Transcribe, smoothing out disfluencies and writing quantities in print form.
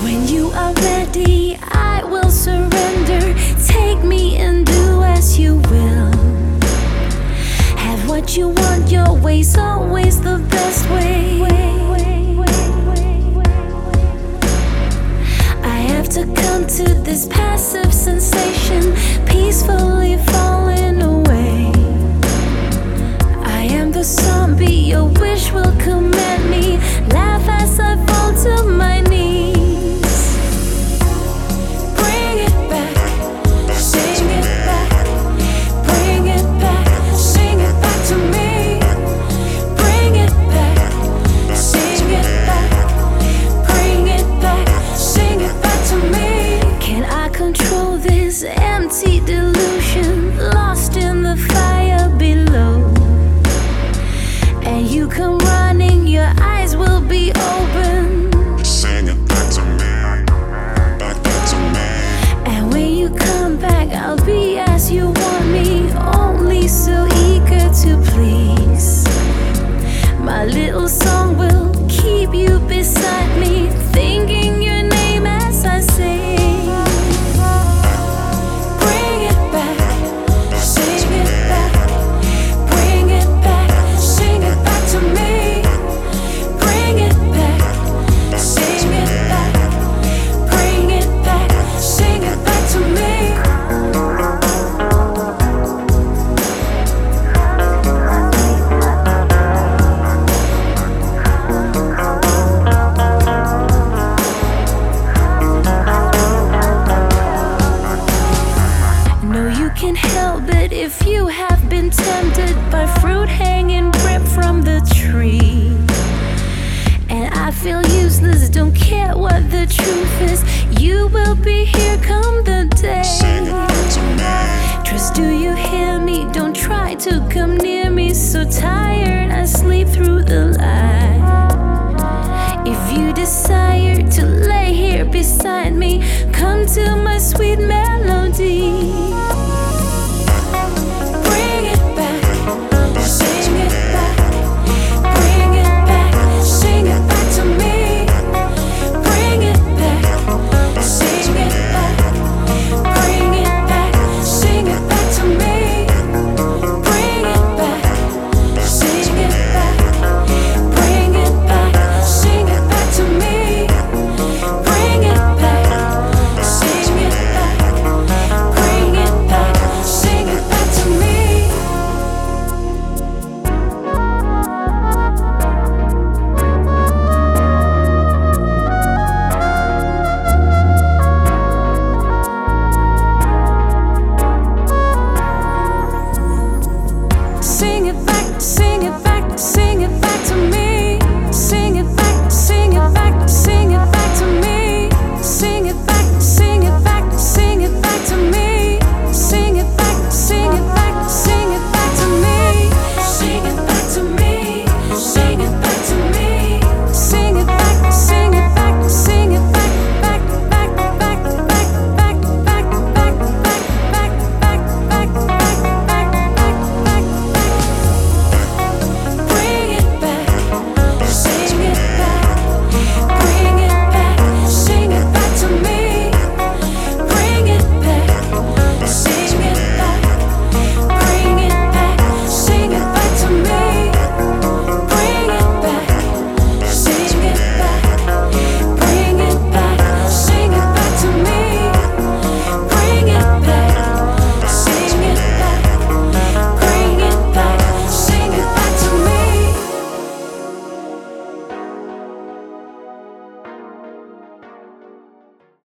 When you are ready, I will surrender. Take me and do as you will. Have what you want, your way's always the best way. I have to come to this passive sensation, peacefully falling away. I am the zombie, your wish will command me. Laugh as I fall to my knees. Bring it back, sing it back. Bring it back, sing it back to me. Bring it back, sing it back. Bring it back, sing it back to me. Can I control this empty delusion, lost in the fire below? And you come running, your eyes will be open. Sing it back to me, back to me. And when you come back, I'll be as you want me, only so eager to please. My little song will keep you beside me, thinking your name as I sing. Bring it back, sing it back. Bring it back, sing it back to me. Bring it back, sing it back. Bring it back, sing it back to me. No, you can't help it if you have been tempted by fruit hanging ripped from the tree. And I feel useless, don't care what the truth is. You will be here come the day. Sing it back to me. Trust, do you hear me? Don't try to come near me. So tired, I sleep through the light.